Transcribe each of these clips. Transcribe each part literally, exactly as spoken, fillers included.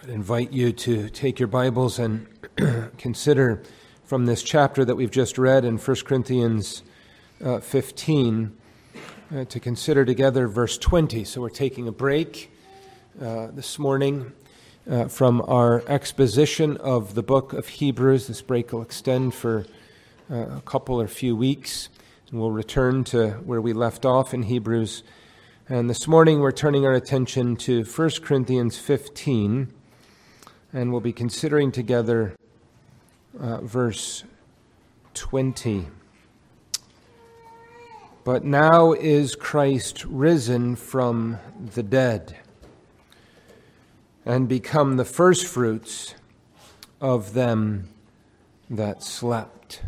I invite you to take your Bibles and consider from this chapter that we've just read in First Corinthians uh, fifteen, uh, to consider together verse twenty. So we're taking a break uh, this morning uh, from our exposition of the book of Hebrews. This break will extend for uh, a couple or few weeks, and we'll return to where we left off in Hebrews. And this morning we're turning our attention to First Corinthians fifteen, and we'll be considering together uh, verse twenty. But now is Christ risen from the dead, and become the firstfruits of them that slept.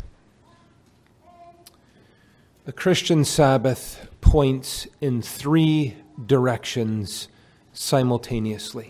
The Christian Sabbath points in three directions simultaneously.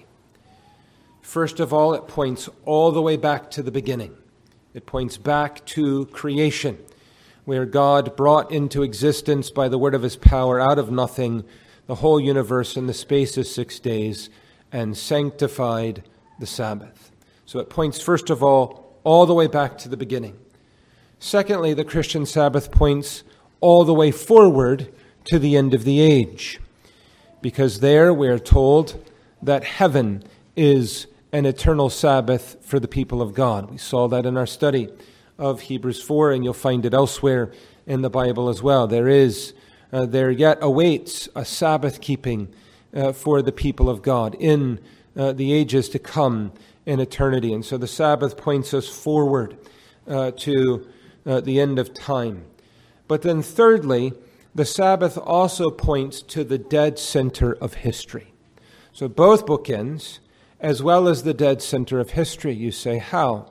First of all, it points all the way back to the beginning. It points back to creation, where God brought into existence by the word of his power out of nothing the whole universe in the space of six days and sanctified the Sabbath. So it points, first of all, all the way back to the beginning. Secondly, the Christian Sabbath points all the way forward to the end of the age, because there we are told that heaven is an eternal Sabbath for the people of God. We saw that in our study of Hebrews four, and you'll find it elsewhere in the Bible as well. There is, uh, there yet awaits a Sabbath keeping uh, for the people of God in uh, the ages to come in eternity. And so the Sabbath points us forward uh, to uh, the end of time. But then thirdly, the Sabbath also points to the dead center of history. So both bookends, as well as the dead center of history. You say, how?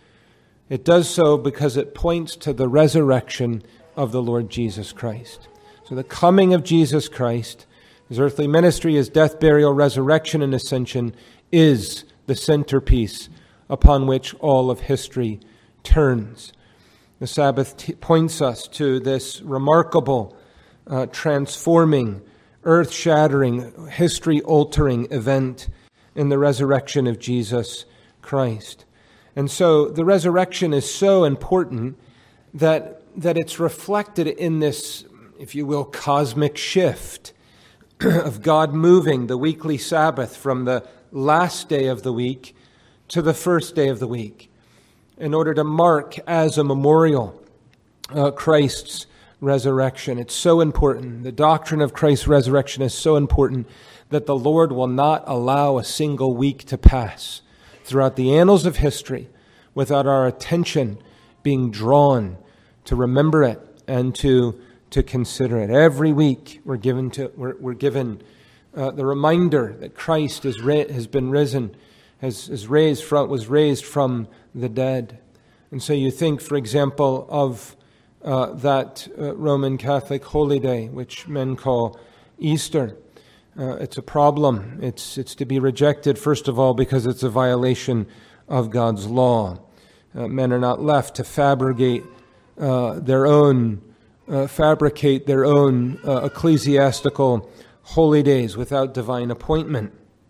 It does so because it points to the resurrection of the Lord Jesus Christ. So the coming of Jesus Christ, his earthly ministry, his death, burial, resurrection, and ascension is the centerpiece upon which all of history turns. The Sabbath t- points us to this remarkable, uh, transforming, earth-shattering, history-altering event in the resurrection of Jesus Christ. And so the resurrection is so important that, that it's reflected in this, if you will, cosmic shift of God moving the weekly Sabbath from the last day of the week to the first day of the week in order to mark as a memorial uh, Christ's resurrection. It's so important. The doctrine of Christ's resurrection is so important that the Lord will not allow a single week to pass throughout the annals of history without our attention being drawn to remember it and to, to consider it. Every week we're given to we're, we're given uh, the reminder that Christ is ra- has been risen, has, has raised from was raised from the dead. And so you think, for example, of uh, that uh, Roman Catholic holy day, which men call Easter. Uh, it's a problem. It's it's to be rejected, first of all, because it's a violation of God's law. Uh, men are not left to fabricate uh, their own, uh, fabricate their own uh, ecclesiastical holy days without divine appointment.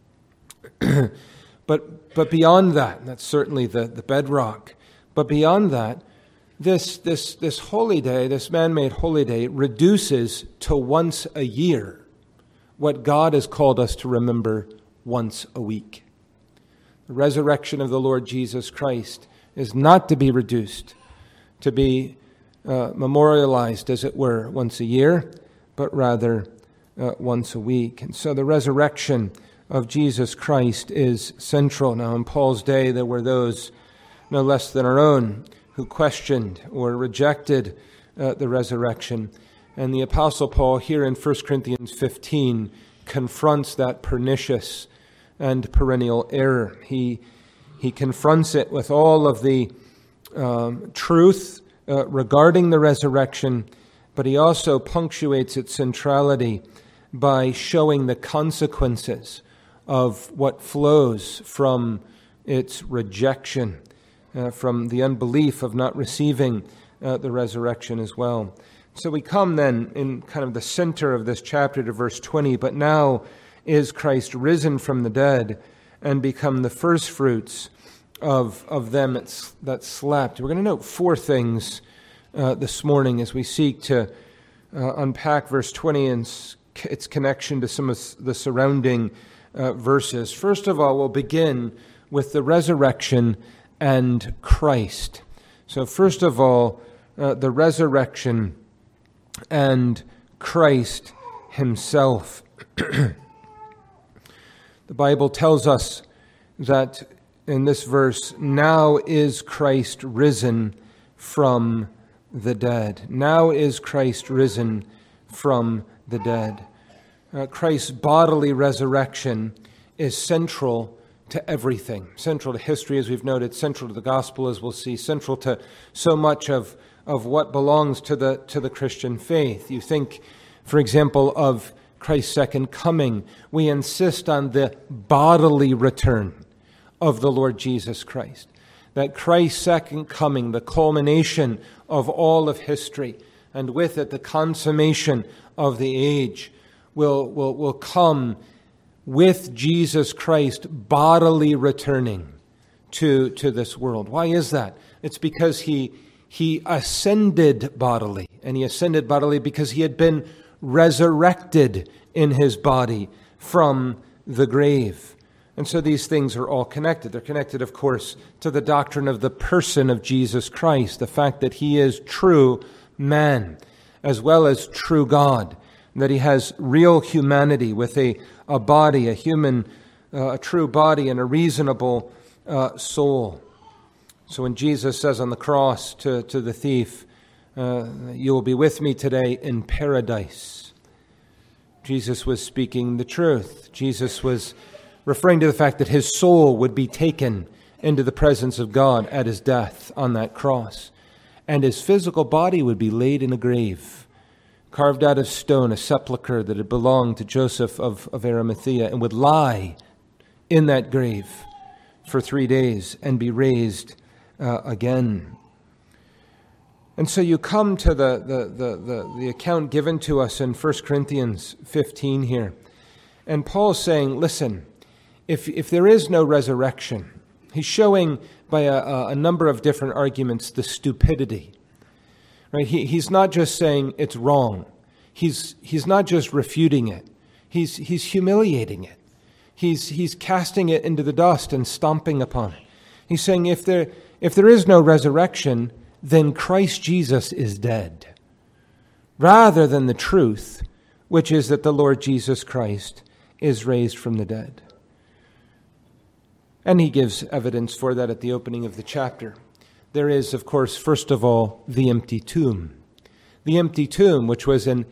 but but beyond that, that's certainly the, the bedrock. But beyond that, this this this holy day, this man-made holy day, reduces to once a year what God has called us to remember once a week. The resurrection of the Lord Jesus Christ is not to be reduced, to be uh, memorialized, as it were, once a year, but rather uh, once a week. And so the resurrection of Jesus Christ is central. Now, in Paul's day, there were those, no less than our own, who questioned or rejected uh, the resurrection. And the Apostle Paul here in First Corinthians fifteen confronts that pernicious and perennial error. He he confronts it with all of the um, truth uh, regarding the resurrection, but he also punctuates its centrality by showing the consequences of what flows from its rejection, uh, from the unbelief of not receiving uh, the resurrection as well. So we come then in kind of the center of this chapter to verse twenty, but now is Christ risen from the dead and become the first fruits of, of them that slept. We're going to note four things uh, this morning as we seek to uh, unpack verse twenty and its connection to some of the surrounding uh, verses. First of all, we'll begin with the resurrection and Christ. So first of all, uh, the resurrection and Christ himself. The Bible tells us that in this verse, now is Christ risen from the dead. Now is Christ risen from the dead. Uh, Christ's bodily resurrection is central to everything. Central to history, as we've noted, central to the gospel, as we'll see, central to so much of, of what belongs to the, to the Christian faith. You think, for example, of Christ's second coming. We insist on the bodily return of the Lord Jesus Christ. That Christ's second coming, the culmination of all of history, and with it the consummation of the age, will, will, will come with Jesus Christ bodily returning to, to this world. Why is that? It's because he, he ascended bodily, and he ascended bodily because he had been resurrected in his body from the grave. And so these things are all connected. They're connected, of course, to the doctrine of the person of Jesus Christ, the fact that he is true man as well as true God, and that he has real humanity with a, a body, a human, uh, a true body and a reasonable uh, soul. So when Jesus says on the cross to, to the thief, uh, you will be with me today in paradise, Jesus was speaking the truth. Jesus was referring to the fact that his soul would be taken into the presence of God at his death on that cross, and his physical body would be laid in a grave, carved out of stone, a sepulchre that had belonged to Joseph of, of Arimathea, and would lie in that grave for three days and be raised uh, again. And so you come to the, the, the, the, the account given to us in First Corinthians fifteen here. And Paul's saying, listen, if, if there is no resurrection, he's showing by a, a number of different arguments the stupidity. Right? He, he's not just saying it's wrong. He's, he's not just refuting it. He's, he's humiliating it. He's, he's casting it into the dust and stomping upon it. He's saying if there, if there is no resurrection, then Christ Jesus is dead, rather than the truth, which is that the Lord Jesus Christ is raised from the dead. And he gives evidence for that at the opening of the chapter. There is, of course, first of all, the empty tomb. The empty tomb, which was an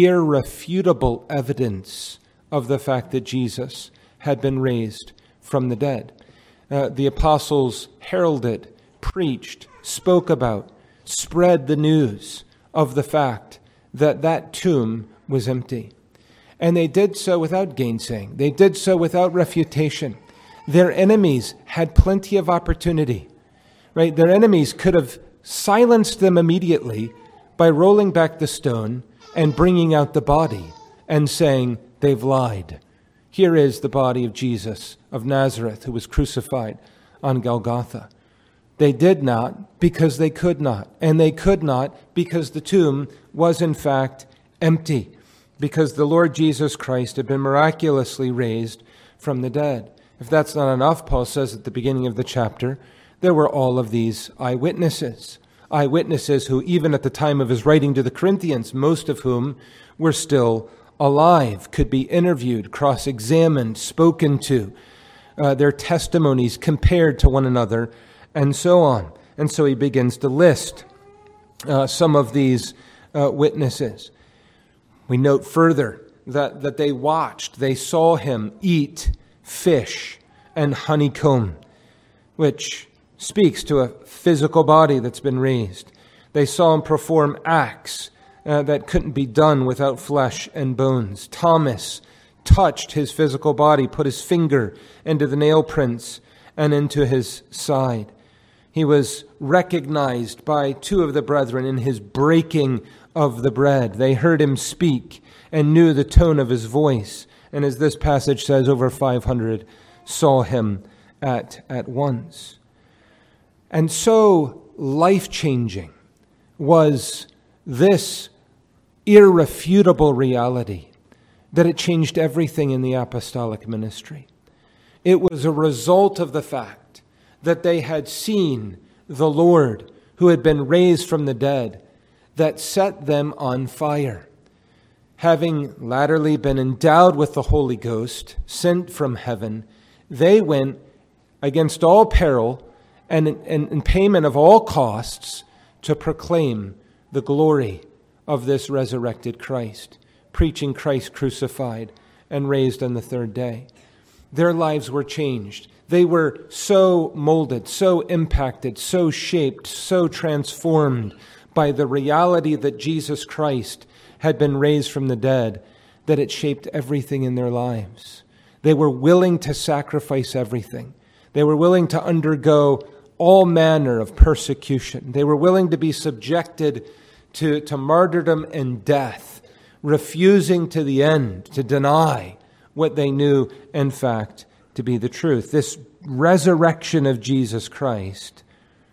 irrefutable evidence of the fact that Jesus had been raised from the dead. Uh, the apostles heralded, preached, spoke about, spread the news of the fact that that tomb was empty. And they did so without gainsaying. They did so without refutation. Their enemies had plenty of opportunity, right? Their enemies could have silenced them immediately by rolling back the stone and bringing out the body and saying, they've lied. Here is the body of Jesus of Nazareth who was crucified on Golgotha. They did not because they could not. And they could not because the tomb was in fact empty. Because the Lord Jesus Christ had been miraculously raised from the dead. If that's not enough, Paul says at the beginning of the chapter, there were all of these eyewitnesses. Eyewitnesses who, even at the time of his writing to the Corinthians, most of whom were still alive, could be interviewed, cross-examined, spoken to, uh, their testimonies compared to one another, and so on. And so he begins to list uh, some of these uh, witnesses. We note further that, that they watched, they saw him eat fish and honeycomb, which speaks to a physical body that's been raised. They saw him perform acts uh, that couldn't be done without flesh and bones. Thomas touched his physical body, put his finger into the nail prints and into his side. He was recognized by two of the brethren in his breaking of the bread. They heard him speak and knew the tone of his voice. And as this passage says, over five hundred saw him at, at once. And so life-changing was this irrefutable reality that it changed everything in the apostolic ministry. It was a result of the fact that they had seen the Lord who had been raised from the dead that set them on fire. Having latterly been endowed with the Holy Ghost, sent from heaven, they went against all peril and in payment of all costs to proclaim the glory of this resurrected Christ, preaching Christ crucified and raised on the third day. Their lives were changed. They were so molded, so impacted, so shaped, so transformed by the reality that Jesus Christ had been raised from the dead, that it shaped everything in their lives. They were willing to sacrifice everything. They were willing to undergo all manner of persecution. They were willing to be subjected to, to martyrdom and death, refusing to the end to deny what they knew, in fact, to be the truth. This resurrection of Jesus Christ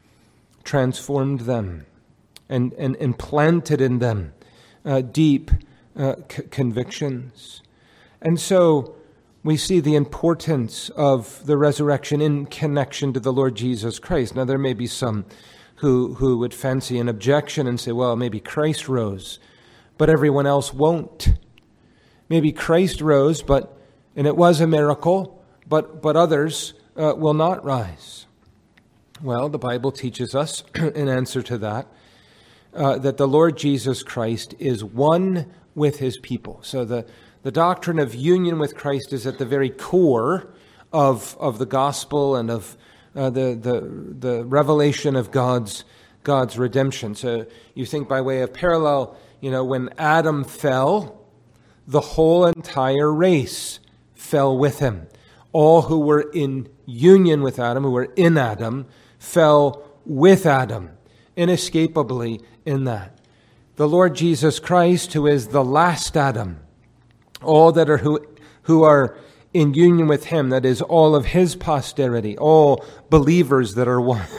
transformed them and, and implanted in them uh, deep uh, c- convictions. And so we see the importance of the resurrection in connection to the Lord Jesus Christ. Now, there may be some who, who would fancy an objection and say, well, maybe Christ rose, but everyone else won't. Maybe Christ rose, but and it was a miracle, but, but others uh, will not rise. Well, the Bible teaches us, in answer to that, uh, that the Lord Jesus Christ is one with his people. So the, the doctrine of union with Christ is at the very core of, of the gospel and of uh, the, the, the revelation of God's, God's redemption. So you think by way of parallel, you know, when Adam fell, the whole entire race fell with him. All who were in union with Adam, who were in Adam, fell with Adam, inescapably in that. The Lord Jesus Christ, who is the last Adam, all that are who, who are in union with him, that is, all of his posterity, all believers that are one,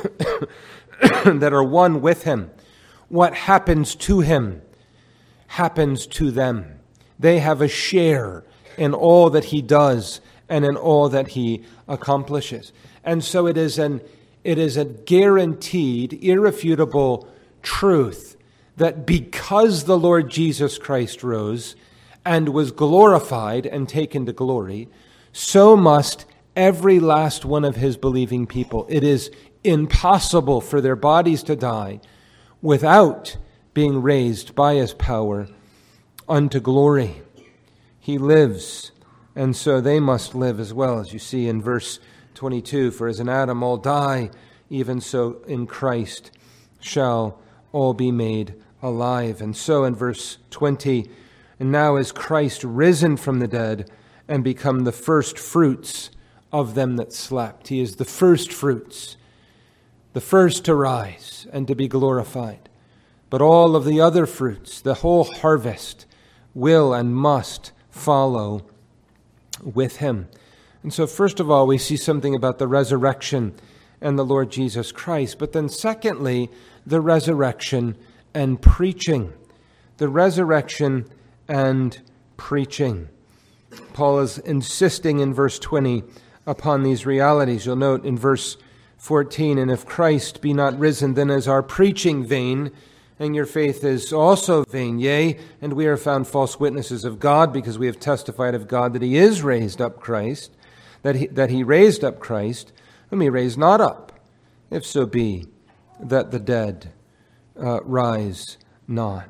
that are one with him, what happens to him happens to them. They have a share in all that he does and in all that he accomplishes. And so it is an it is a guaranteed, irrefutable truth that because the Lord Jesus Christ rose and was glorified and taken to glory, so must every last one of his believing people. It is impossible for their bodies to die without being raised by his power unto glory. He lives, and so they must live as well, as you see in verse twenty-two. For as in Adam all die, even so in Christ shall all be made alive. And so in verse twenty, and now is Christ risen from the dead and become the first fruits of them that slept. He is the first fruits, the first to rise and to be glorified. But all of the other fruits, the whole harvest, will and must follow with him. And so first of all, we see something about the resurrection and the Lord Jesus Christ. But then secondly, the resurrection and preaching. The resurrection and preaching. Paul is insisting in verse twenty upon these realities. You'll note in verse fourteen, and if Christ be not risen, then is our preaching vain, and your faith is also vain. Yea, and we are found false witnesses of God, because we have testified of God that he is raised up Christ, that he, that he raised up Christ, whom he raised not up, if so be that the dead uh, rise not.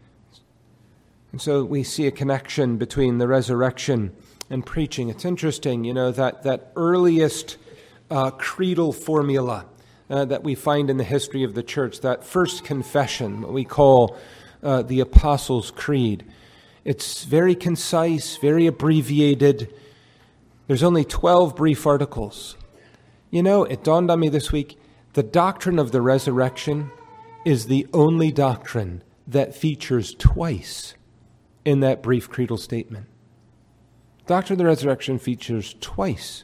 And so we see a connection between the resurrection and preaching. It's interesting, you know, that, that earliest uh, creedal formula Uh, that we find in the history of the church, that first confession, what we call uh, the Apostles' Creed. It's very concise, very abbreviated. There's only twelve brief articles. You know, it dawned on me this week, the doctrine of the resurrection is the only doctrine that features twice in that brief creedal statement. Doctrine of the resurrection features twice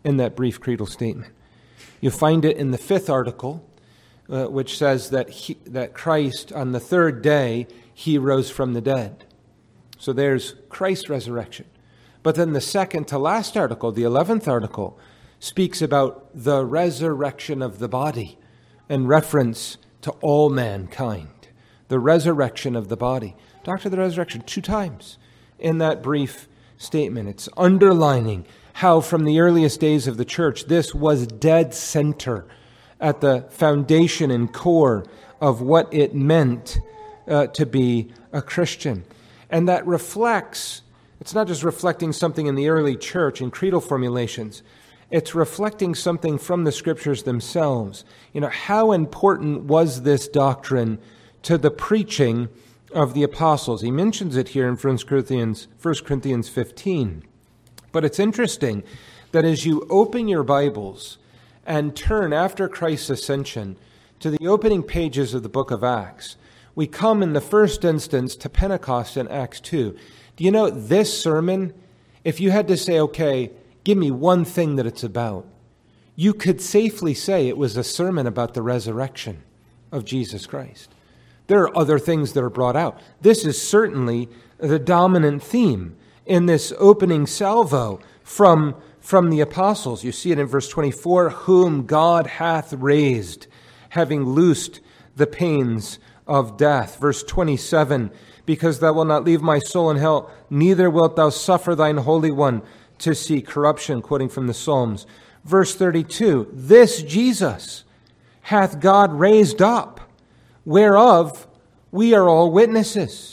in that brief creedal statement. You find it in the fifth article, uh, which says that he, that Christ, on the third day, he rose from the dead. So there's Christ's resurrection. But then the second to last article, the eleventh article, speaks about the resurrection of the body in reference to all mankind. The resurrection of the body. Doctrine of the resurrection, two times in that brief statement. It's underlining how from the earliest days of the church, this was dead center at the foundation and core of what it meant uh, to be a Christian. And that reflects, it's not just reflecting something in the early church in creedal formulations, it's reflecting something from the scriptures themselves. You know, how important was this doctrine to the preaching of the apostles? He mentions it here in First Corinthians, First Corinthians fifteen. But it's interesting that as you open your Bibles and turn after Christ's ascension to the opening pages of the book of Acts, we come in the first instance to Pentecost in Acts two. Do you know this sermon, if you had to say, okay, give me one thing that it's about, you could safely say it was a sermon about the resurrection of Jesus Christ. There are other things that are brought out. This is certainly the dominant theme in this opening salvo from, from the apostles. You see it in verse twenty-four, whom God hath raised, having loosed the pains of death. Verse twenty-seven, because thou wilt not leave my soul in hell, neither wilt thou suffer thine Holy One to see corruption, quoting from the Psalms. Verse thirty-two, this Jesus hath God raised up, whereof we are all witnesses.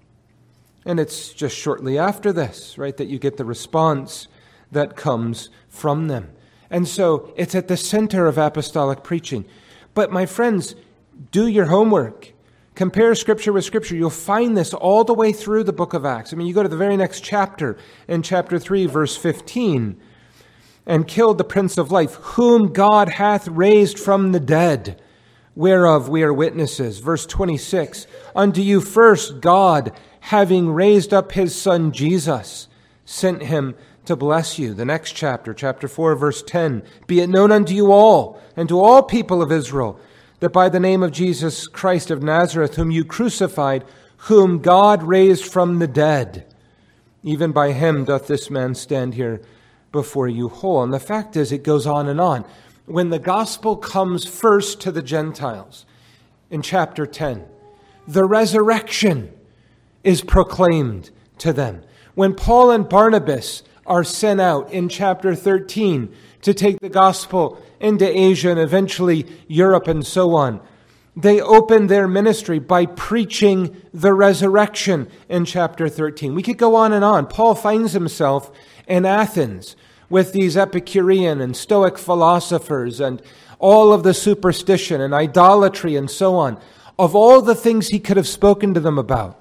And it's just shortly after this, right, that you get the response that comes from them. And so it's at the center of apostolic preaching. But my friends, do your homework. Compare Scripture with Scripture. You'll find this all the way through the book of Acts. I mean, you go to the very next chapter, in chapter three, verse fifteen, and killed the Prince of Life, whom God hath raised from the dead, whereof we are witnesses. Verse twenty-six, unto you first God, having raised up his Son Jesus, sent him to bless you. The next chapter, chapter four, verse ten, be it known unto you all, and to all people of Israel, that by the name of Jesus Christ of Nazareth, whom you crucified, whom God raised from the dead, even by him doth this man stand here before you whole. And the fact is, it goes on and on. When the gospel comes first to the Gentiles, in chapter ten, the resurrection is proclaimed to them. When Paul and Barnabas are sent out in chapter thirteen to take the gospel into Asia and eventually Europe and so on, they open their ministry by preaching the resurrection in chapter thirteen. We could go on and on. Paul finds himself in Athens with these Epicurean and Stoic philosophers and all of the superstition and idolatry and so on. Of all the things he could have spoken to them about,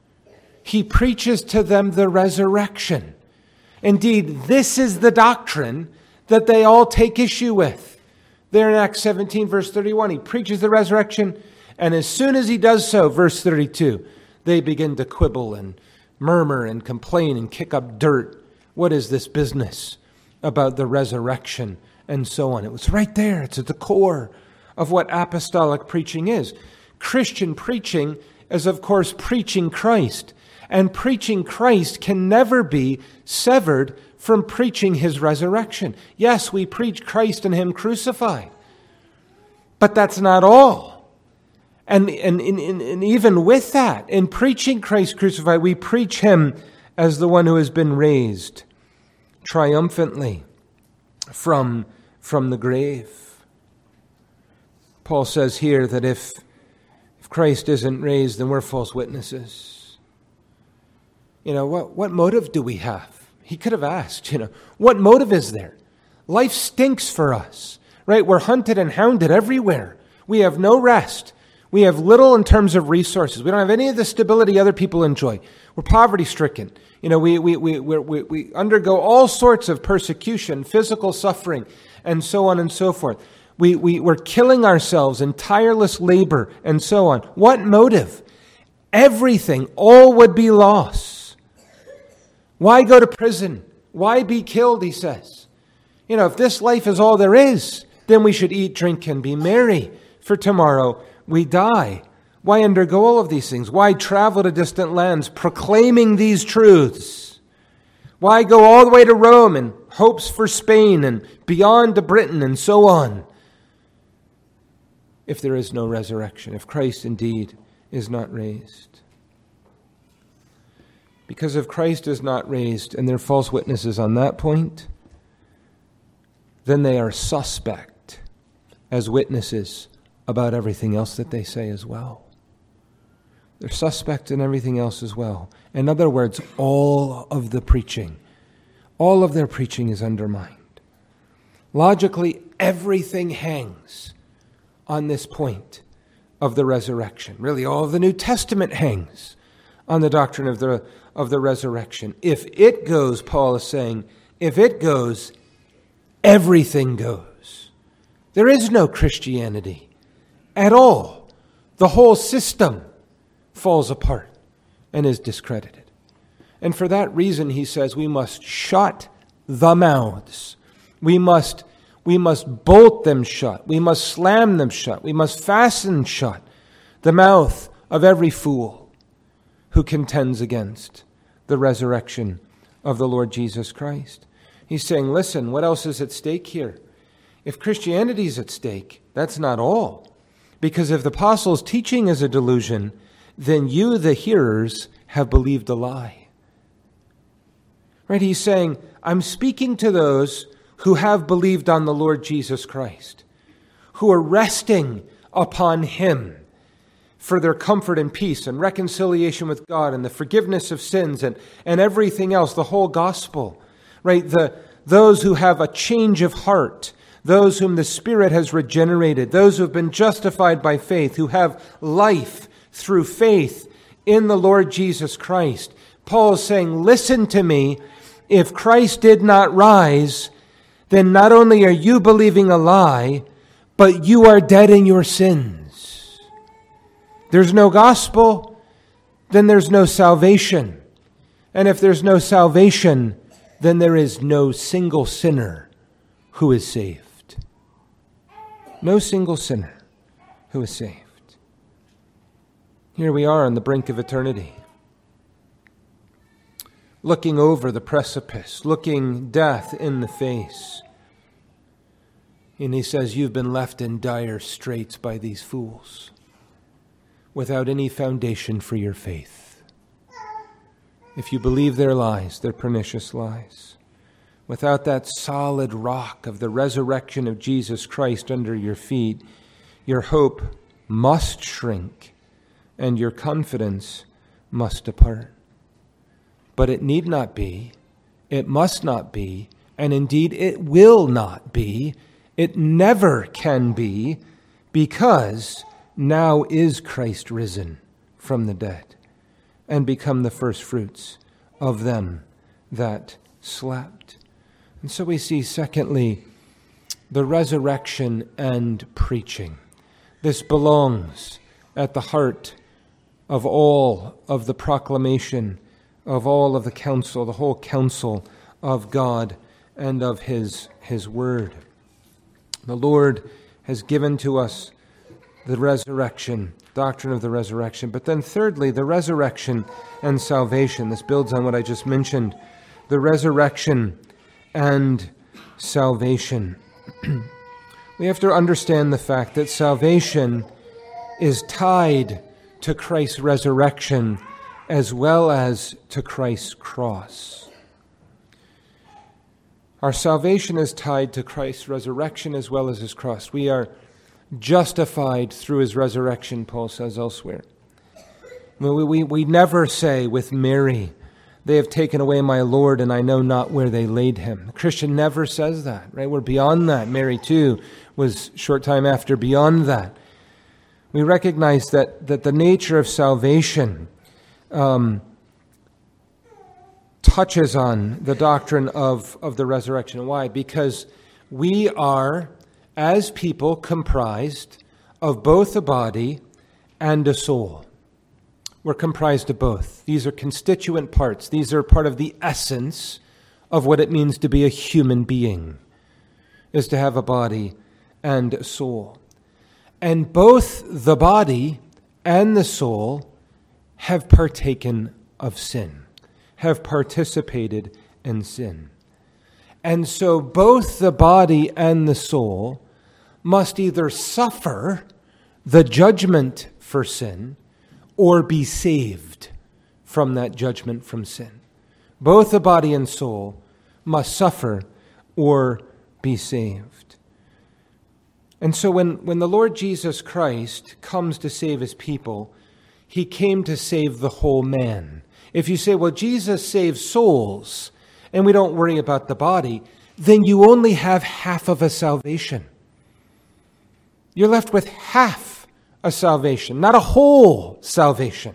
he preaches to them the resurrection. Indeed, this is the doctrine that they all take issue with. There in Acts seventeen, verse thirty-one, he preaches the resurrection, and as soon as he does so, verse thirty-two, they begin to quibble and murmur and complain and kick up dirt. What is this business about the resurrection and so on? It was right there. It's at the core of what apostolic preaching is. Christian preaching is, of course, preaching Christ. And preaching Christ can never be severed from preaching his resurrection. Yes, we preach Christ and him crucified. But that's not all. And, and, and, and even with that, in preaching Christ crucified, we preach him as the one who has been raised triumphantly from, from the grave. Paul says here that if, if Christ isn't raised, then we're false witnesses. You know, what, what motive do we have? He could have asked, you know, what motive is there? Life stinks for us, right? We're hunted and hounded everywhere. We have no rest. We have little in terms of resources. We don't have any of the stability other people enjoy. We're poverty-stricken. You know, we, we, we, we, we undergo all sorts of persecution, physical suffering, and so on and so forth. We, we, we're killing ourselves in tireless labor and so on. What motive? Everything, all would be lost. Why go to prison? Why be killed, he says. You know, if this life is all there is, then we should eat, drink, and be merry, for tomorrow we die. Why undergo all of these things? Why travel to distant lands proclaiming these truths? Why go all the way to Rome and hopes for Spain and beyond to Britain and so on? If there is no resurrection, if Christ indeed is not raised. Because if Christ is not raised and they're false witnesses on that point, then they are suspect as witnesses about everything else that they say as well. They're suspect in everything else as well. In other words, all of the preaching, all of their preaching is undermined. Logically, everything hangs on this point of the resurrection. Really, all of the New Testament hangs on the doctrine of the, of the resurrection. If it goes, Paul is saying, if it goes, everything goes. There is no Christianity at all. The whole system falls apart and is discredited. And for that reason, he says, we must shut the mouths. We must, we must bolt them shut. We must slam them shut. We must fasten shut the mouth of every fool who contends against the resurrection of the Lord Jesus Christ. He's saying, listen, what else is at stake here? If Christianity is at stake, that's not all. Because if the apostles' teaching is a delusion, then you, the hearers, have believed a lie. Right? He's saying, I'm speaking to those who have believed on the Lord Jesus Christ, who are resting upon Him for their comfort and peace and reconciliation with God and the forgiveness of sins and, and everything else, the whole gospel. Right? The, those who have a change of heart, those whom the Spirit has regenerated, those who have been justified by faith, who have life through faith in the Lord Jesus Christ. Paul is saying, listen to me, if Christ did not rise, then not only are you believing a lie, but you are dead in your sins. There's no gospel, then there's no salvation. And if there's no salvation, then there is no single sinner who is saved. No single sinner who is saved. Here we are on the brink of eternity, looking over the precipice, looking death in the face. And he says, you've been left in dire straits by these fools, without any foundation for your faith. If you believe their lies, their pernicious lies, without that solid rock of the resurrection of Jesus Christ under your feet, your hope must shrink and your confidence must depart. But it need not be, it must not be, and indeed it will not be, it never can be, because now is Christ risen from the dead and become the first fruits of them that slept. And so we see, secondly, the resurrection and preaching. This belongs at the heart of all of the proclamation, of all of the counsel, the whole counsel of God and of His, His Word. The Lord has given to us the resurrection, doctrine of the resurrection. But then thirdly, the resurrection and salvation. This builds on what I just mentioned. The resurrection and salvation. We have to understand the fact that salvation is tied to Christ's resurrection as well as to Christ's cross. Our salvation is tied to Christ's resurrection as well as His cross. We are justified through His resurrection, Paul says elsewhere. We, we, we never say with Mary, they have taken away my Lord and I know not where they laid Him. The Christian never says that, right? We're beyond that. Mary too was short time after beyond that. We recognize that, that the nature of salvation um, touches on the doctrine of, of the resurrection. Why? Because we are, as people, comprised of both a body and a soul. We're comprised of both. These are constituent parts. These are part of the essence of what it means to be a human being. is to have a body and a soul. And both the body and the soul have partaken of sin, have participated in sin. And so both the body and the soul must either suffer the judgment for sin or be saved from that judgment from sin. Both the body and soul must suffer or be saved. And so when, when the Lord Jesus Christ comes to save his people, he came to save the whole man. If you say, well, Jesus saves souls and we don't worry about the body, then you only have half of a salvation. You're left with half a salvation, not a whole salvation.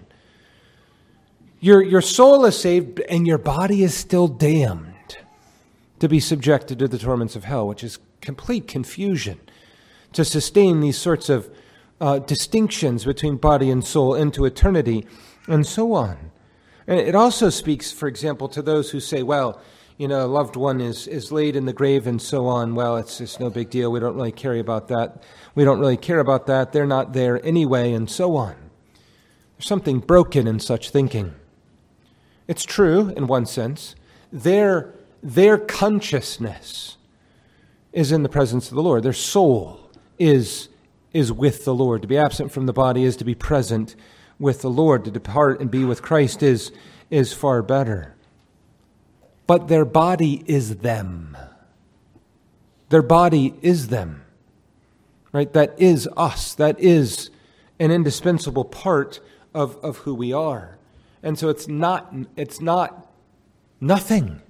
Your, your soul is saved and your body is still damned to be subjected to the torments of hell, which is complete confusion to sustain these sorts of uh, distinctions between body and soul into eternity and so on. And it also speaks, for example, to those who say, well, you know, a loved one is, is laid in the grave and so on. Well, it's, it's no big deal. We don't really care about that. We don't really care about that. They're not there anyway, and so on. There's something broken in such thinking. It's true, in one sense. Their, their consciousness is in the presence of the Lord. Their soul is, is with the Lord. To be absent from the body is to be present with the Lord. To depart and be with Christ is, is far better. But their body is them. Their body is them. Right? That is us. That is an indispensable part of, of who we are. And so it's not, it's not nothing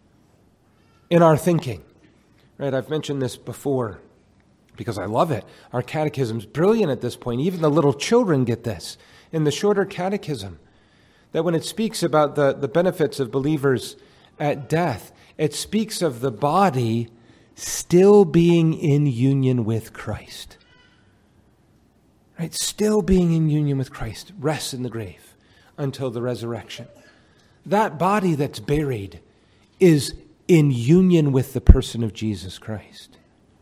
in our thinking. Right? I've mentioned this before because I love it. Our catechism's brilliant at this point. Even the little children get this in the shorter catechism. That when it speaks about the, the benefits of believers at death, it speaks of the body still being in union with Christ. Right? Still being in union with Christ, rests in the grave until the resurrection. That body that's buried is in union with the person of Jesus Christ.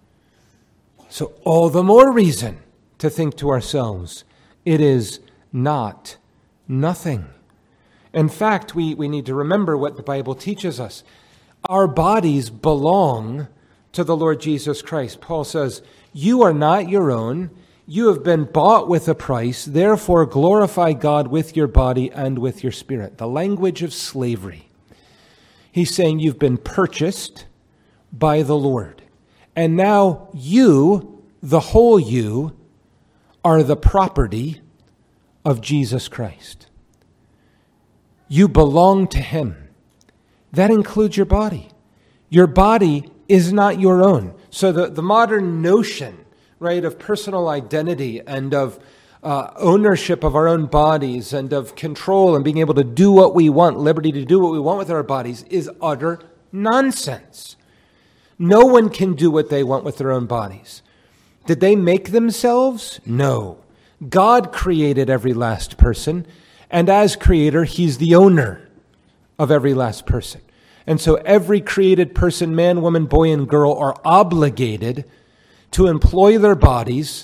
So all the more reason to think to ourselves, it is not nothing. In fact, we, we need to remember what the Bible teaches us. Our bodies belong to the Lord Jesus Christ. Paul says, you are not your own. You have been bought with a price. Therefore, glorify God with your body and with your spirit. The language of slavery. He's saying you've been purchased by the Lord. And now you, the whole you, are the property of Jesus Christ. You belong to him. That includes your body. Your body is not your own. So the, the modern notion, right, of personal identity and of uh, ownership of our own bodies and of control and being able to do what we want, liberty to do what we want with our bodies, is utter nonsense. No one can do what they want with their own bodies. Did they make themselves? No. God created every last person. And as creator, he's the owner of every last person. And so every created person, man, woman, boy, and girl, are obligated to employ their bodies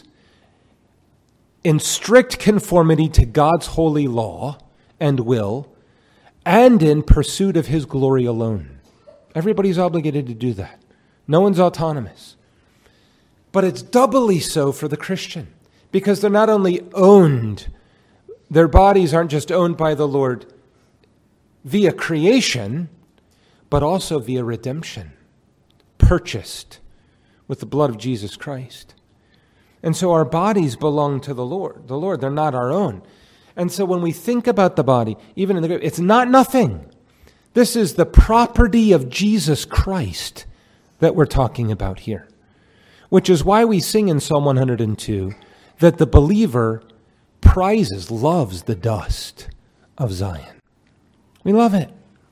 in strict conformity to God's holy law and will, and in pursuit of his glory alone. Everybody's obligated to do that. No one's autonomous. But it's doubly so for the Christian, because they're not only owned, their bodies aren't just owned by the Lord via creation, but also via redemption, purchased with the blood of Jesus Christ. And so our bodies belong to the Lord. The Lord, they're not our own. And so when we think about the body, even in the grave, it's not nothing. This is the property of Jesus Christ that we're talking about here, which is why we sing in Psalm one hundred two that the believer prizes, loves the dust of Zion. We love it.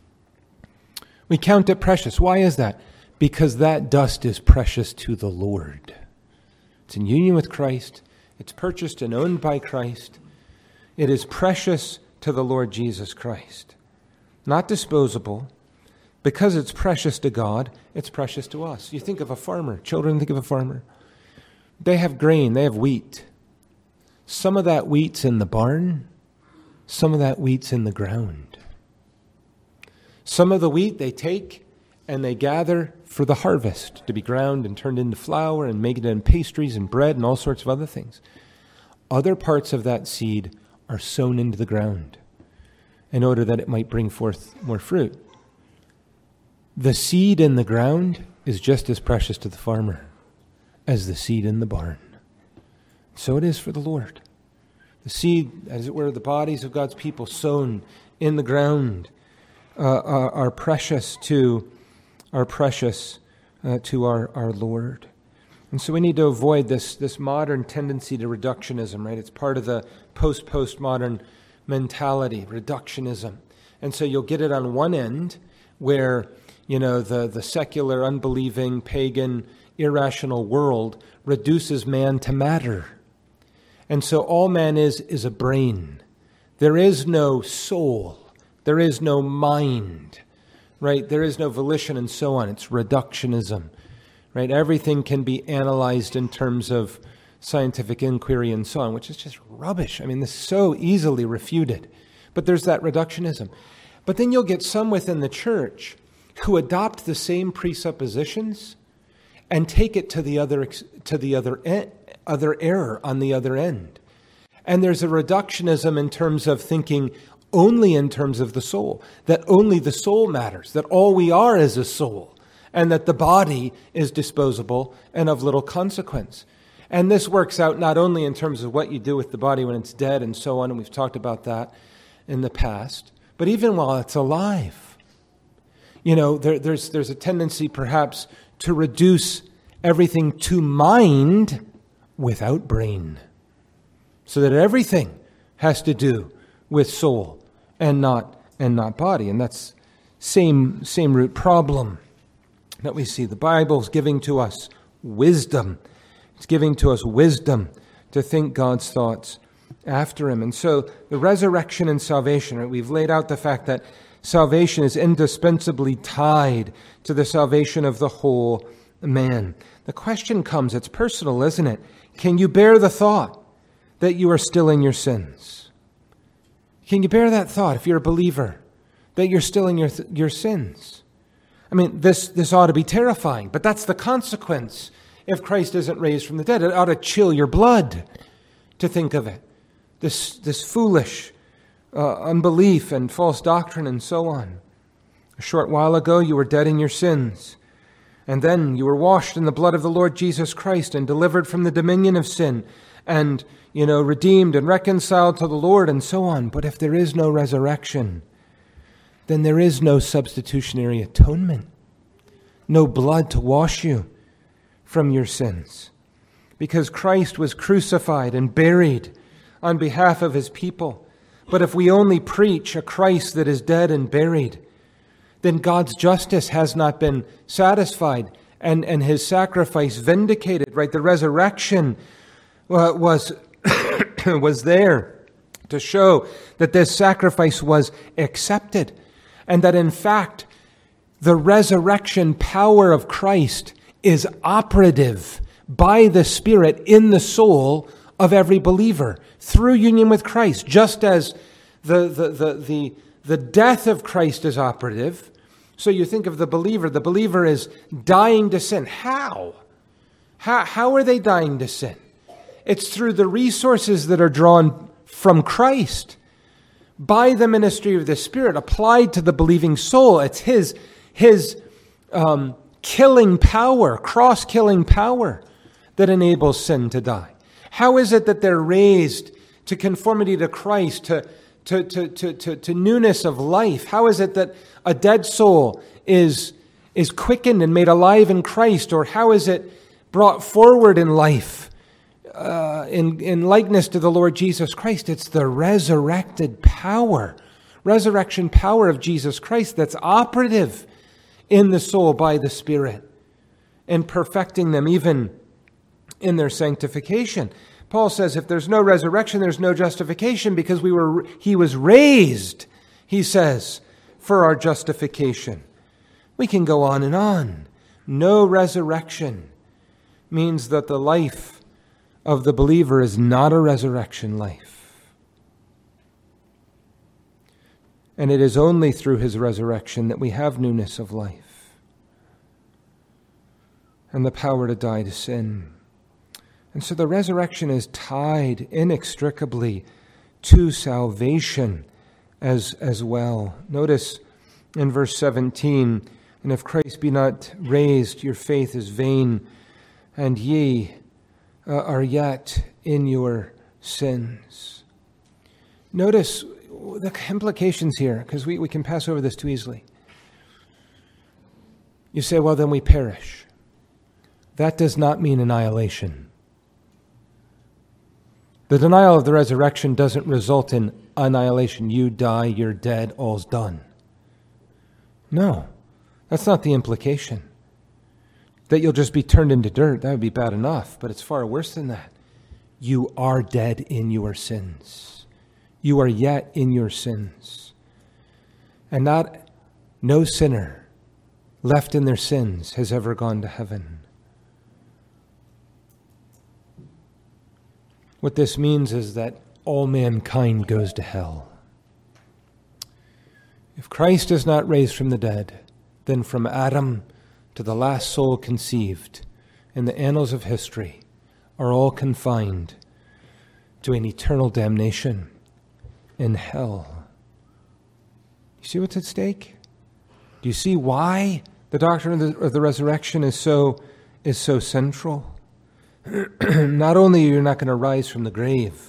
We count it precious. Why is that? Because that dust is precious to the Lord. It's in union with Christ. It's purchased and owned by Christ. It is precious to the Lord Jesus Christ. Not disposable, because it's precious to God, it's precious to us. You think of a farmer. Children, think of a farmer. They have grain. They have wheat. Some of that wheat's in the barn. Some of that wheat's in the ground. Some of the wheat they take and they gather for the harvest to be ground and turned into flour and make it into pastries and bread and all sorts of other things. Other parts of that seed are sown into the ground in order that it might bring forth more fruit. The seed in the ground is just as precious to the farmer as the seed in the barn. So it is for the Lord. The seed, as it were, the bodies of God's people sown in the ground uh, are, are precious to, are precious uh, to our, our Lord. And so we need to avoid this, this modern tendency to reductionism, right? It's part of the post-postmodern mentality, reductionism. And so you'll get it on one end where, you know, the, the secular, unbelieving, pagan, irrational world reduces man to matter. And so all man is is a brain. There is no soul. There is no mind, right? There is no volition and so on. It's reductionism, right? Everything can be analyzed in terms of scientific inquiry and so on, which is just rubbish. I mean, this is so easily refuted. But there's that reductionism. But then you'll get some within the church who adopt the same presuppositions and take it to the other to the other e- other error on the other end. And there's a reductionism in terms of thinking only in terms of the soul, that only the soul matters, that all we are is a soul, and that the body is disposable and of little consequence. And this works out not only in terms of what you do with the body when it's dead and so on, and we've talked about that in the past, but even while it's alive. You know, there, there's there's a tendency perhaps to reduce everything to mind without brain, so that everything has to do with soul and not and not body. And that's same same root problem that we see. The Bible's giving to us wisdom. It's giving to us wisdom to think God's thoughts after him. And so the resurrection and salvation, right, we've laid out the fact that salvation is indispensably tied to the salvation of the whole man. The question comes, it's personal, isn't it? Can you bear the thought that you are still in your sins? Can you bear that thought, if you're a believer, that you're still in your th- your sins? I mean, this, this ought to be terrifying, but that's the consequence if Christ isn't raised from the dead. It ought to chill your blood to think of it. This, this foolish uh, unbelief and false doctrine and so on. A short while ago, you were dead in your sins. And then you were washed in the blood of the Lord Jesus Christ and delivered from the dominion of sin and, you know, redeemed and reconciled to the Lord and so on. But if there is no resurrection, then there is no substitutionary atonement, no blood to wash you from your sins. Because Christ was crucified and buried on behalf of his people. But if we only preach a Christ that is dead and buried, then God's justice has not been satisfied and, and his sacrifice vindicated, right? The resurrection uh, was, was there to show that this sacrifice was accepted and that in fact the resurrection power of Christ is operative by the Spirit in the soul of every believer through union with Christ, just as the, the, the, the, the death of Christ is operative. So you think of the believer, the believer is dying to sin. How? How, how are they dying to sin? It's through the resources that are drawn from Christ by the ministry of the Spirit applied to the believing soul. It's his, his um, killing power, cross-killing power that enables sin to die. How is it that they're raised to conformity to Christ, to To, to, to, to, to newness of life? How is it that a dead soul is, is quickened and made alive in Christ? Or how is it brought forward in life uh, in, in likeness to the Lord Jesus Christ? It's the resurrected power, resurrection power of Jesus Christ that's operative in the soul by the Spirit and perfecting them even in their sanctification. Paul says if there's no resurrection, there's no justification because we were he was raised, he says, for our justification. We can go on and on. No resurrection means that the life of the believer is not a resurrection life. And it is only through his resurrection that we have newness of life and the power to die to sin. And so the resurrection is tied inextricably to salvation as, as well. Notice in verse seventeen, and if Christ be not raised, your faith is vain, and ye uh, are yet in your sins. Notice the implications here, because we, we can pass over this too easily. You say, well, then we perish. That does not mean annihilation. The denial of the resurrection doesn't result in annihilation. You die, you're dead, all's done. No, that's not the implication. That you'll just be turned into dirt, that would be bad enough, but it's far worse than that. You are dead in your sins. You are yet in your sins. And not no sinner left in their sins has ever gone to heaven. What this means is that all mankind goes to hell. If Christ is not raised from the dead, then from Adam to the last soul conceived in the annals of history are all confined to an eternal damnation in hell. You see what's at stake? Do you see why the doctrine of the, of the resurrection is so, is so central? Not only are you not going to rise from the grave,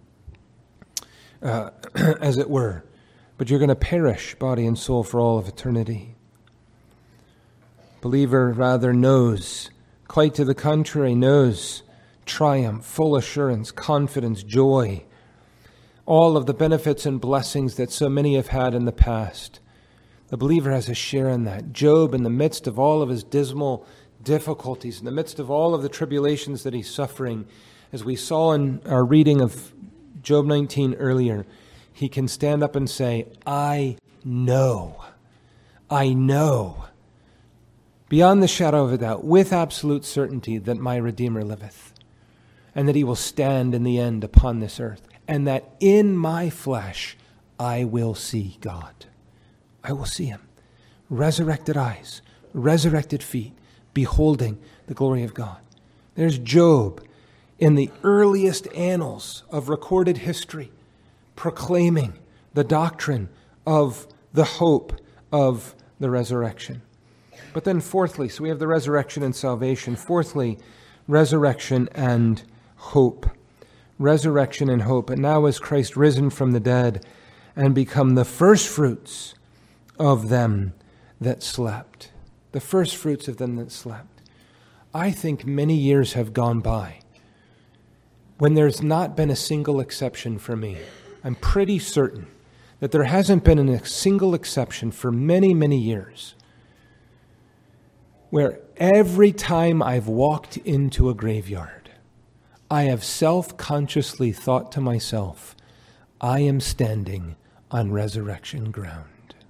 uh, as it were, but you're going to perish, body and soul, for all of eternity. Believer rather knows, quite to the contrary, knows triumph, full assurance, confidence, joy, all of the benefits and blessings that so many have had in the past. The believer has a share in that. Job, in the midst of all of his dismal difficulties, in the midst of all of the tribulations that he's suffering, as we saw in our reading of Job nineteen earlier, he can stand up and say, I know, I know, beyond the shadow of a doubt, with absolute certainty, that my Redeemer liveth, and that he will stand in the end upon this earth, and that in my flesh I will see God. I will see him. Resurrected eyes, resurrected feet, beholding the glory of God. There's Job in the earliest annals of recorded history, proclaiming the doctrine of the hope of the resurrection. But then fourthly, so we have the resurrection and salvation. Fourthly, resurrection and hope. Resurrection and hope. And now is Christ risen from the dead and become the first fruits of them that slept. The first fruits of them that slept. I think many years have gone by when there's not been a single exception for me. I'm pretty certain that there hasn't been a single exception for many, many years where every time I've walked into a graveyard, I have self-consciously thought to myself, I am standing on resurrection ground.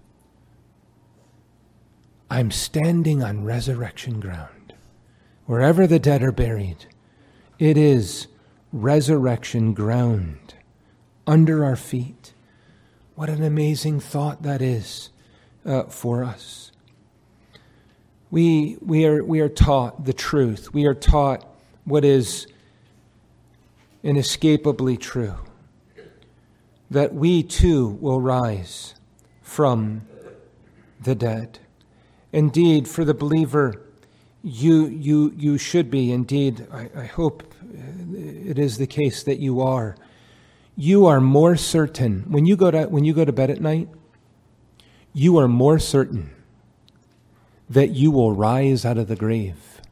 I'm standing on resurrection ground. Wherever the dead are buried, it is resurrection ground under our feet. What an amazing thought that is uh, for us. We, we, are, we are taught the truth. We are taught what is inescapably true, that we too will rise from the dead. Indeed, for the believer, you you you should be, indeed, I, I hope it is the case that you are. You are more certain, when you go to when you go to bed at night, you are more certain that you will rise out of the grave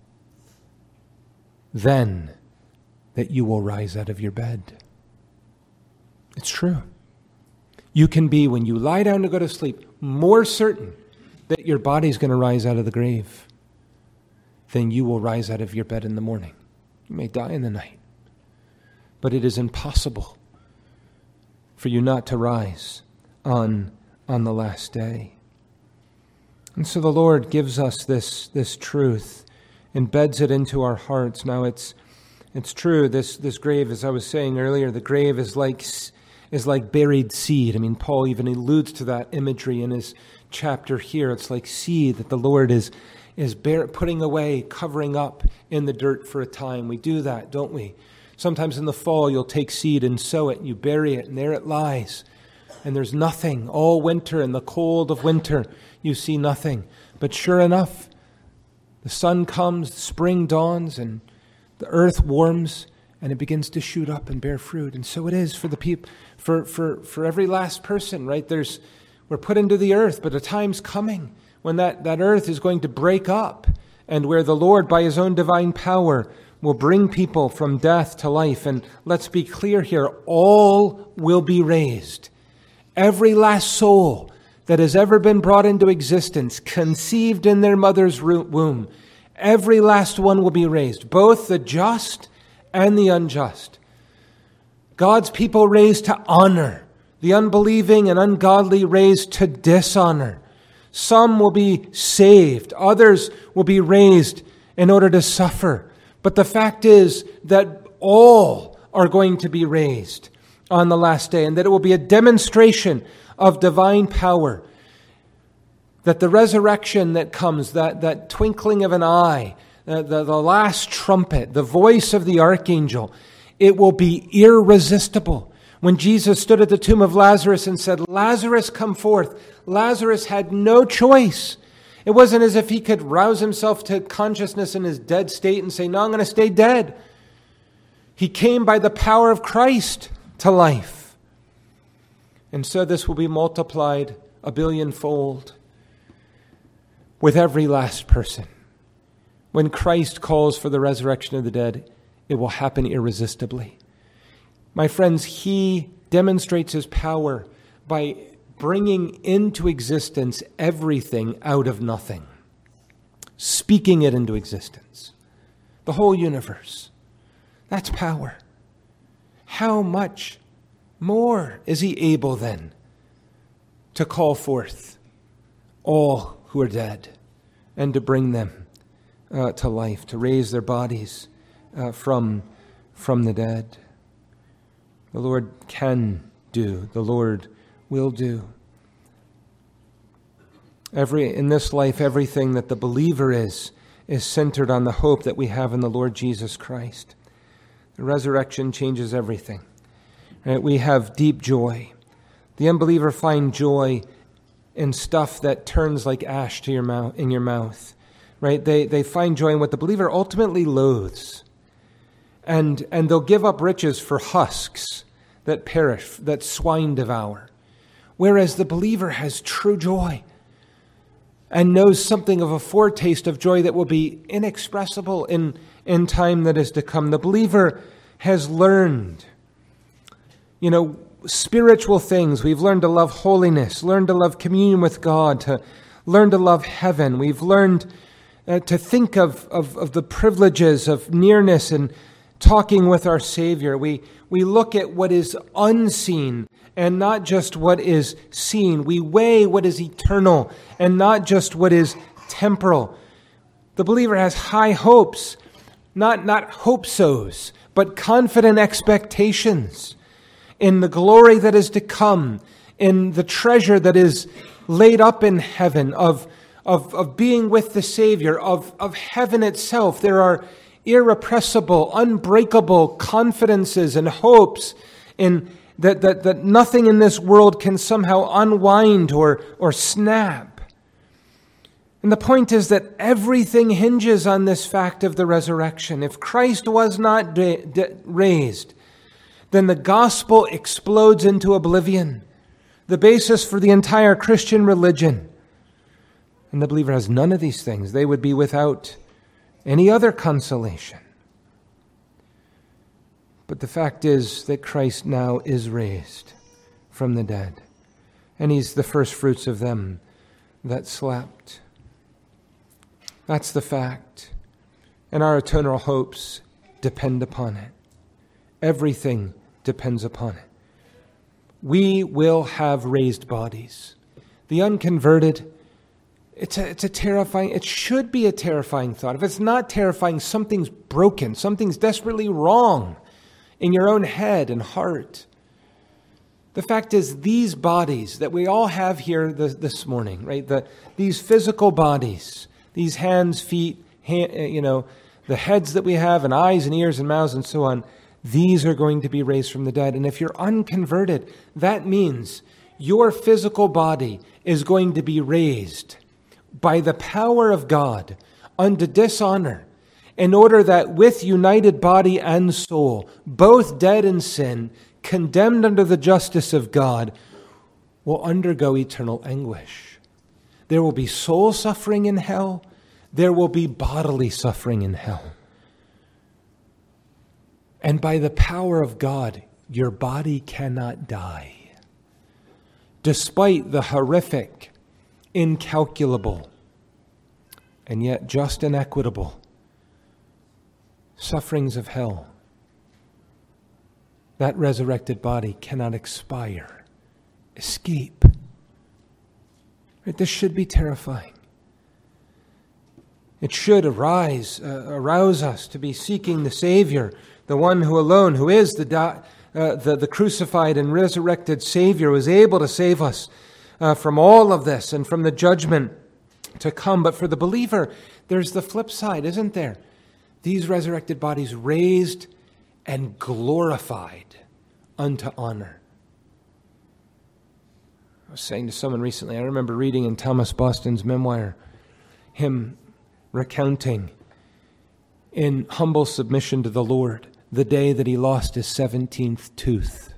than that you will rise out of your bed. It's true. You can be, when you lie down to go to sleep, more certain that your body's going to rise out of the grave than you will rise out of your bed in the morning. You may die in the night, but it is impossible for you not to rise on, on the last day. And so the Lord gives us this, this truth, embeds it into our hearts. Now it's it's true, this, this grave, as I was saying earlier, the grave is like is like buried seed. I mean, Paul even alludes to that imagery in his chapter here. It's like seed that the Lord is, is bear, putting away, covering up in the dirt for a time. We do that, don't we? Sometimes in the fall, you'll take seed and sow it, and you bury it, and there it lies. And there's nothing. All winter, in the cold of winter, you see nothing. But sure enough, the sun comes, spring dawns, and the earth warms, and it begins to shoot up and bear fruit. And so it is for the people, for, for, for every last person, right? There's, we're put into the earth, but a time's coming when that, that earth is going to break up, and where the Lord, by his own divine power, will bring people from death to life. And let's be clear here, all will be raised. Every last soul that has ever been brought into existence, conceived in their mother's womb, every last one will be raised, both the just and the unjust. God's people raised to honor, the unbelieving and ungodly raised to dishonor. Some will be saved, others will be raised in order to suffer. But the fact is that all are going to be raised on the last day, and that it will be a demonstration of divine power. That the resurrection that comes, that, that twinkling of an eye, the, the, the last trumpet, the voice of the archangel, it will be irresistible. When Jesus stood at the tomb of Lazarus and said, "Lazarus, come forth," Lazarus had no choice. It wasn't as if he could rouse himself to consciousness in his dead state and say, "No, I'm going to stay dead." He came by the power of Christ to life. And so this will be multiplied a billionfold with every last person. When Christ calls for the resurrection of the dead, it will happen irresistibly. My friends, he demonstrates his power by bringing into existence everything out of nothing, speaking it into existence, the whole universe. That's power. How much more is he able then to call forth all who are dead and to bring them uh, to life, to raise their bodies uh, from, from the dead? The Lord can do, the Lord will do. Every in this life, everything that the believer is, is centered on the hope that we have in the Lord Jesus Christ. The resurrection changes everything. Right? We have deep joy. The unbeliever finds joy in stuff that turns like ash to your mouth, in your mouth. Right? They they find joy in what the believer ultimately loathes. And and they'll give up riches for husks that perish, that swine devour. Whereas the believer has true joy and knows something of a foretaste of joy that will be inexpressible in, in time that is to come. The believer has learned, you know, spiritual things. We've learned to love holiness, learned to love communion with God, to learn to love heaven. We've learned uh, to think of, of, of the privileges of nearness and talking with our Savior. We, we look at what is unseen and not just what is seen. We weigh what is eternal and not just what is temporal. The believer has high hopes, not, not hope-sos, but confident expectations in the glory that is to come, in the treasure that is laid up in heaven, of, of, of being with the Savior, of, of heaven itself. There are irrepressible, unbreakable confidences and hopes in that, that, that nothing in this world can somehow unwind or, or snap. And the point is that everything hinges on this fact of the resurrection. If Christ was not de- de- raised, then the gospel explodes into oblivion, the basis for the entire Christian religion. And the believer has none of these things. They would be without any other consolation. But the fact is that Christ now is raised from the dead, and he's the first fruits of them that slept. That's the fact. And our eternal hopes depend upon it. Everything depends upon it. We will have raised bodies. The unconverted, It's a, it's a terrifying, it should be a terrifying thought. If it's not terrifying, something's broken, something's desperately wrong in your own head and heart. The fact is, these bodies that we all have here this, this morning, right? The, these physical bodies, these hands, feet, hand, you know, the heads that we have and eyes and ears and mouths and so on, these are going to be raised from the dead. And if you're unconverted, that means your physical body is going to be raised by the power of God unto dishonor, in order that with united body and soul, both dead in sin, condemned under the justice of God, will undergo eternal anguish. There will be soul suffering in hell. There will be bodily suffering in hell. And by the power of God, your body cannot die. Despite the horrific, incalculable, and yet just and equitable sufferings of hell, that resurrected body cannot expire, escape. Right? This should be terrifying. It should arise, uh, arouse us to be seeking the Savior, the one who alone, who is the, di- uh, the, the crucified and resurrected Savior, was able to save us uh, from all of this and from the judgment to come. But for the believer, there's the flip side, isn't there? These resurrected bodies raised and glorified unto honor. I was saying to someone recently, I remember reading in Thomas Boston's memoir, him recounting in humble submission to the Lord the day that he lost his seventeenth tooth.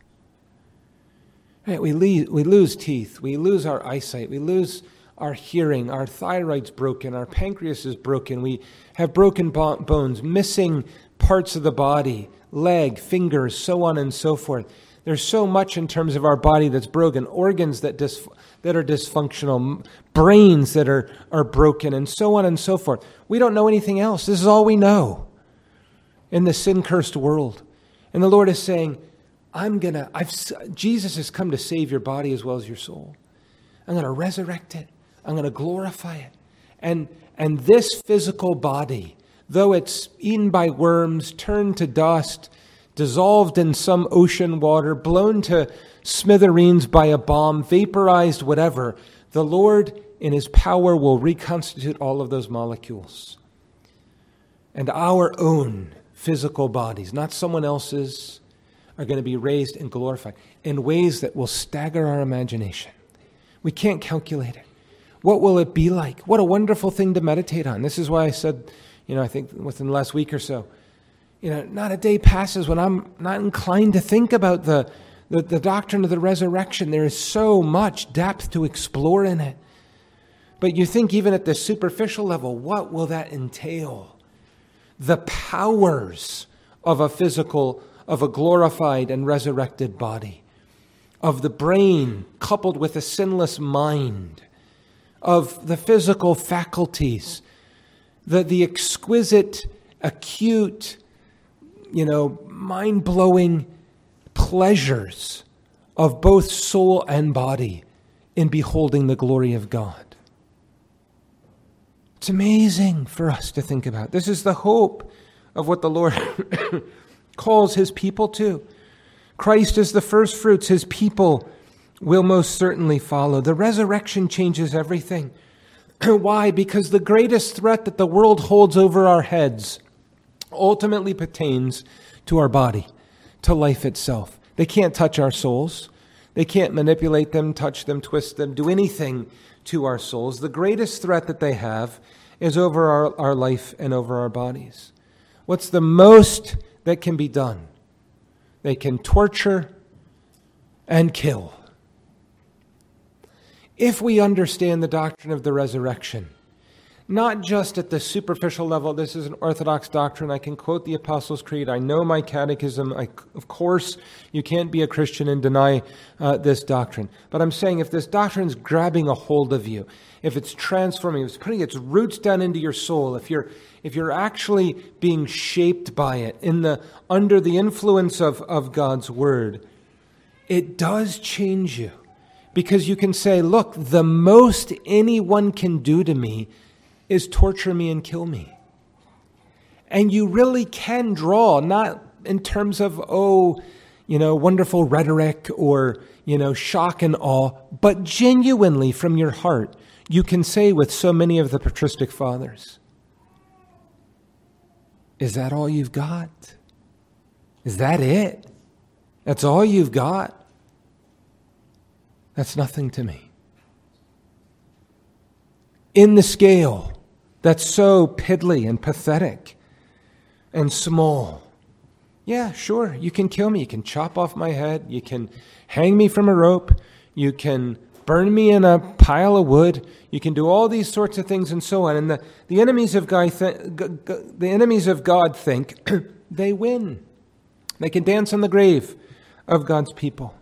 Right, we, le- we lose teeth, we lose our eyesight, we lose our hearing, our thyroid's broken, our pancreas is broken, we have broken bo- bones, missing parts of the body, leg, fingers, so on and so forth. There's so much in terms of our body that's broken, organs that dis- that are dysfunctional, brains that are, are broken, and so on and so forth. We don't know anything else. This is all we know in the sin-cursed world. And the Lord is saying, I'm going to, I've Jesus has come to save your body as well as your soul. I'm going to resurrect it. I'm going to glorify it. And, and this physical body, though it's eaten by worms, turned to dust, dissolved in some ocean water, blown to smithereens by a bomb, vaporized, whatever, the Lord in his power will reconstitute all of those molecules. And our own physical bodies, not someone else's, are going to be raised and glorified in ways that will stagger our imagination. We can't calculate it. What will it be like? What a wonderful thing to meditate on. This is why I said, you know, I think within the last week or so, you know, not a day passes when I'm not inclined to think about the, the, the doctrine of the resurrection. There is so much depth to explore in it. But you think even at the superficial level, what will that entail? The powers of a physical, of a glorified and resurrected body, of the brain coupled with a sinless mind, of the physical faculties, the, the exquisite, acute, you know, mind-blowing pleasures of both soul and body in beholding the glory of God. It's amazing for us to think about. This is the hope of what the Lord calls his people to. Christ is the first fruits. His people will most certainly follow. The resurrection changes everything. Why? Because the greatest threat that the world holds over our heads ultimately pertains to our body, to life itself. They can't touch our souls. They can't manipulate them, touch them, twist them, do anything to our souls. The greatest threat that they have is over our, our life and over our bodies. What's the most that can be done? They can torture and kill. If we understand the doctrine of the resurrection, not just at the superficial level, this is an Orthodox doctrine, I can quote the Apostles' Creed, I know my catechism, I, of course you can't be a Christian and deny uh, this doctrine. But I'm saying if this doctrine is grabbing a hold of you, if it's transforming, if it's putting its roots down into your soul, if you're if you're actually being shaped by it, in the under the influence of, of God's Word, it does change you. Because you can say, look, the most anyone can do to me is torture me and kill me. And you really can draw, not in terms of, oh, you know, wonderful rhetoric or, you know, shock and awe, but genuinely from your heart, you can say with so many of the patristic fathers, is that all you've got? Is that it? That's all you've got? That's nothing to me. In the scale that's so piddly and pathetic and small, yeah, sure, you can kill me. You can chop off my head. You can hang me from a rope. You can burn me in a pile of wood. You can do all these sorts of things and so on. And the, the enemies of God, th- g- g- the enemies of God think they win. They can dance on the grave of God's people.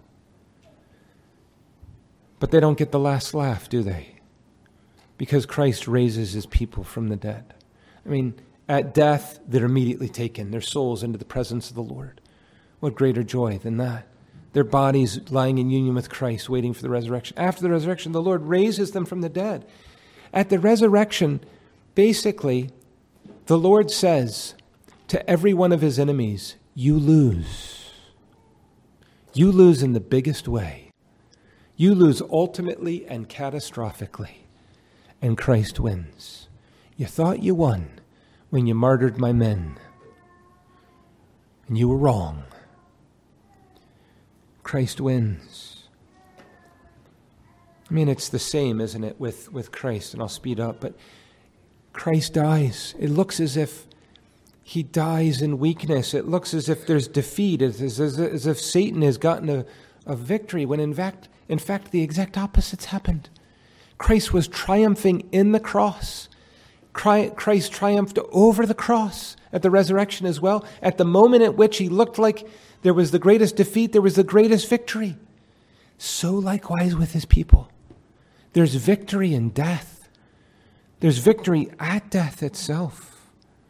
But they don't get the last laugh, do they? Because Christ raises his people from the dead. I mean, at death, they're immediately taken, their souls into the presence of the Lord. What greater joy than that? Their bodies lying in union with Christ, waiting for the resurrection. After the resurrection, the Lord raises them from the dead. At the resurrection, basically, the Lord says to every one of his enemies, you lose. You lose in the biggest way. You lose ultimately and catastrophically. And Christ wins. You thought you won when you martyred my men. And you were wrong. Christ wins. I mean, it's the same, isn't it, with, with Christ? And I'll speed up. But Christ dies. It looks as if he dies in weakness. It looks as if there's defeat, as, as, as if Satan has gotten a, a victory, when in fact, in fact, the exact opposite's happened. Christ was triumphing in the cross. Christ triumphed over the cross at the resurrection as well. At the moment at which he looked like there was the greatest defeat, there was the greatest victory. So likewise with his people. There's victory in death. There's victory at death itself.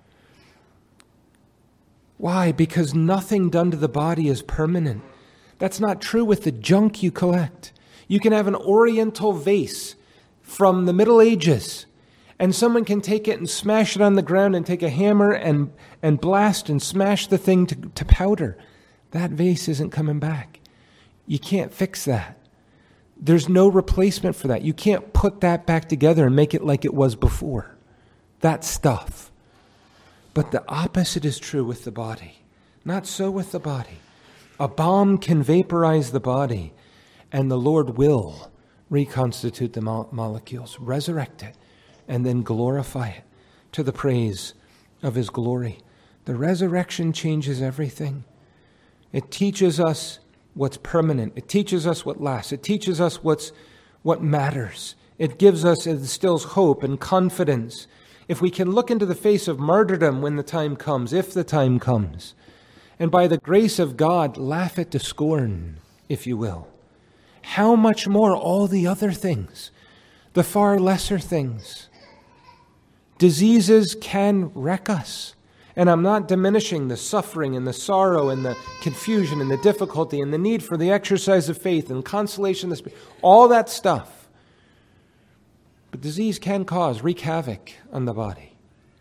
Why? Because nothing done to the body is permanent. That's not true with the junk you collect. You can have an oriental vase from the Middle Ages, and someone can take it and smash it on the ground and take a hammer and, and blast and smash the thing to, to powder. That vase isn't coming back. You can't fix that. There's no replacement for that. You can't put that back together and make it like it was before. That stuff. But the opposite is true with the body. Not so with the body. A bomb can vaporize the body, and the Lord will reconstitute the mo- molecules, resurrect it, and then glorify it to the praise of his glory. The resurrection changes everything. It teaches us what's permanent. It teaches us what lasts. It teaches us what's what matters. It gives us, it instills hope and confidence. If we can look into the face of martyrdom when the time comes, if the time comes, and by the grace of God, laugh it to scorn, if you will, how much more all the other things, the far lesser things. Diseases can wreck us. And I'm not diminishing the suffering and the sorrow and the confusion and the difficulty and the need for the exercise of faith and consolation of the Spirit, all that stuff. But disease can cause, wreak havoc on the body.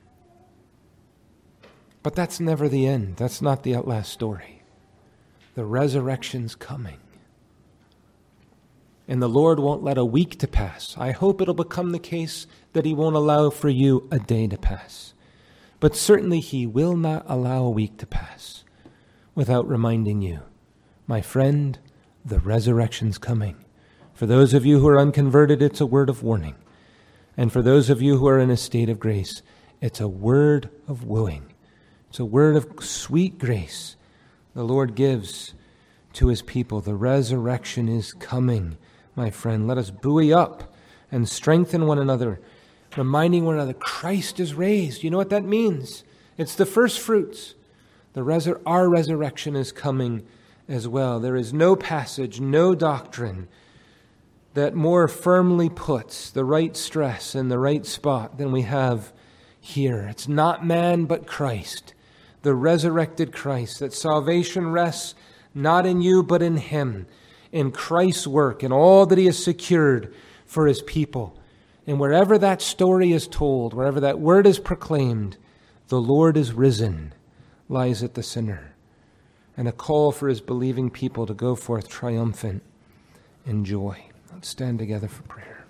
But that's never the end. That's not the last story. The resurrection's coming. And the Lord won't let a week to pass. I hope it'll become the case that he won't allow for you a day to pass. But certainly he will not allow a week to pass without reminding you, my friend, the resurrection's coming. For those of you who are unconverted, it's a word of warning. And for those of you who are in a state of grace, it's a word of wooing. It's a word of sweet grace the Lord gives to his people. The resurrection is coming, my friend. Let us buoy up and strengthen one another, reminding one another, Christ is raised. You know what that means? It's the first fruits. The resur- our resurrection is coming as well. There is no passage, no doctrine that more firmly puts the right stress in the right spot than we have here. It's not man but Christ, the resurrected Christ, that salvation rests not in you but in him. in Christ's work and all that he has secured for his people. And wherever that story is told, wherever that word is proclaimed, the Lord is risen, lies at the center. And a call for his believing people to go forth triumphant in joy. Let's stand together for prayer.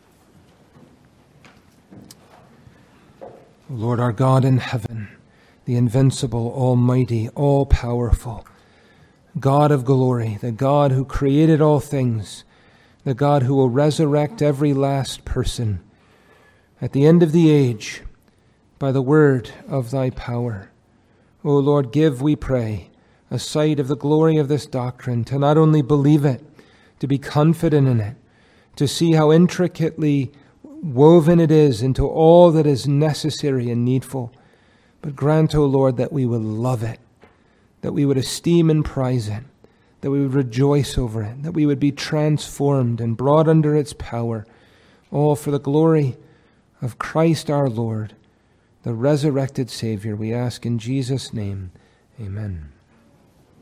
Lord our God in heaven, the invincible, almighty, all-powerful, God of glory, the God who created all things, the God who will resurrect every last person at the end of the age by the word of thy power. O Lord, give, we pray, a sight of the glory of this doctrine, to not only believe it, to be confident in it, to see how intricately woven it is into all that is necessary and needful. But grant, O Lord, that we would love it, that we would esteem and prize it, that we would rejoice over it, that we would be transformed and brought under its power, all for the glory of Christ our Lord, the resurrected Savior. We ask in Jesus' name, amen.